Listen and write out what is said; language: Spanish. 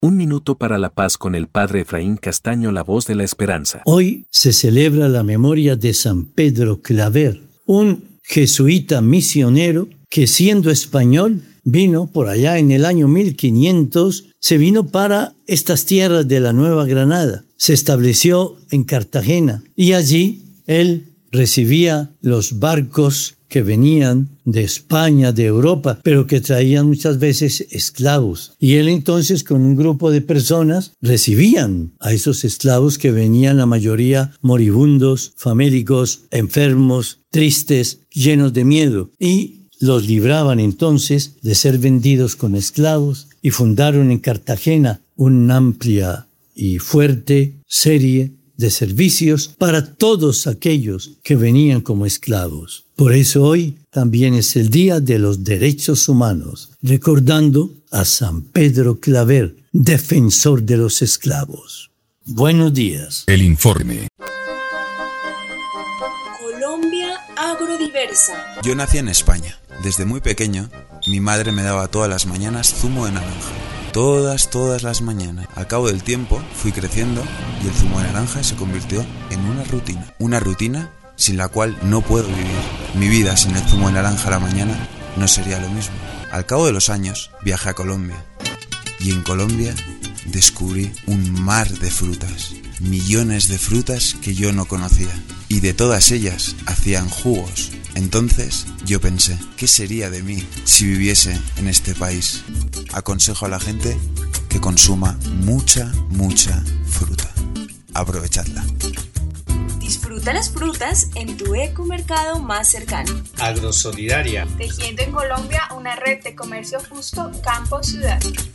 Un minuto para la paz con el Padre Efraín Castaño, la voz de la esperanza. Hoy se celebra la memoria de San Pedro Claver, un jesuita misionero que, siendo español, vino por allá en el año 1500, se vino para estas tierras de la Nueva Granada. Se estableció en Cartagena y allí él recibía los barcos que venían de España, de Europa, pero que traían muchas veces esclavos. Y él entonces, con un grupo de personas, recibían a esos esclavos que venían, la mayoría moribundos, famélicos, enfermos, tristes, llenos de miedo. Y los libraban entonces de ser vendidos como esclavos y fundaron en Cartagena una amplia y fuerte serie de servicios para todos aquellos que venían como esclavos. Por eso hoy también es el Día de los Derechos Humanos, recordando a San Pedro Claver, defensor de los esclavos. Buenos días. El informe. Colombia agrodiversa. Yo nací en España. Desde muy pequeño, mi madre me daba todas las mañanas zumo de naranja. Todas las mañanas. Al cabo del tiempo fui creciendo y el zumo de naranja se convirtió en una rutina. Una rutina sin la cual no puedo vivir. Mi vida sin el zumo de naranja a la mañana no sería lo mismo. Al cabo de los años viajé a Colombia y en Colombia descubrí un mar de frutas. Millones de frutas que yo no conocía y de todas ellas hacían jugos. Entonces yo pensé, ¿qué sería de mí si viviese en este país? Aconsejo a la gente que consuma mucha fruta. Aprovechadla. Disfruta las frutas en tu ecomercado más cercano. Agrosolidaria. Tejiendo en Colombia una red de comercio justo campo-ciudad.